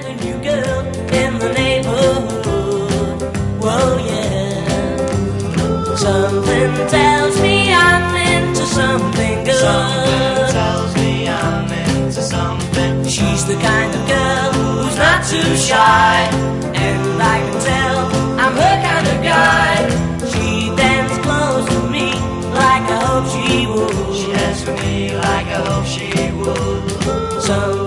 a new girl in the neighborhood. Whoa, yeah. Something tells me I'm into something good. Something tells me I'm into something. She's the kind of girl who's not too shy, and I can tell I'm her kind of guy. She danced close to me like I hope she would. She danced with me like I hope she would.